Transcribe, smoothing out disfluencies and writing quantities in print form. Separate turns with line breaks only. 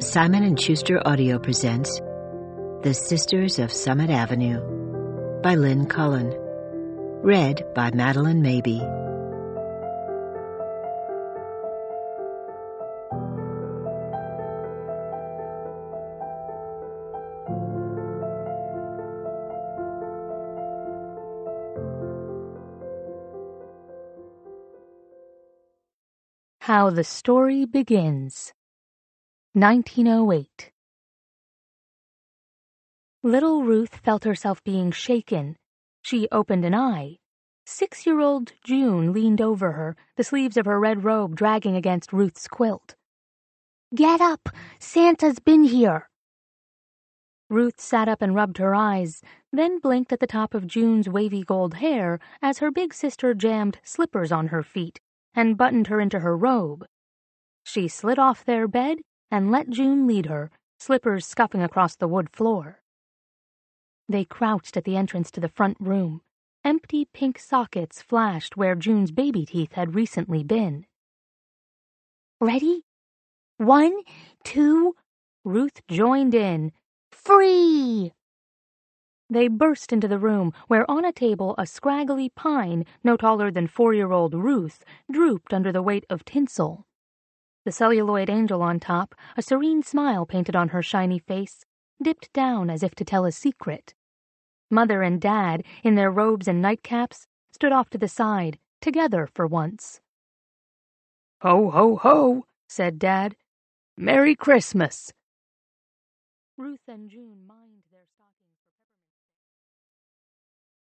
Simon & Schuster Audio presents The Sisters of Summit Avenue by Lynn Cullen. Read by Madeline Mabie.
How the Story Begins. 1908. Little Ruth felt herself being shaken. She opened an eye. 6-year-old June leaned over her, the sleeves of her red robe dragging against Ruth's quilt. "Get up! Santa's been here!" Ruth sat up and rubbed her eyes, then blinked at the top of June's wavy gold hair as her big sister jammed slippers on her feet and buttoned her into her robe. She slid off their bed and let June lead her, slippers scuffing across the wood floor. They crouched at the entrance to the front room. Empty pink sockets flashed where June's baby teeth had recently been. "Ready? 1, 2, Ruth joined in. "Free!" They burst into the room, where on a table a scraggly pine, no taller than 4-year-old Ruth, drooped under the weight of tinsel. The celluloid angel on top, a serene smile painted on her shiny face, dipped down as if to tell a secret. Mother and Dad, in their robes and nightcaps, stood off to the side, together for once.
"Ho, ho, ho," said Dad. "Merry Christmas."
Ruth and June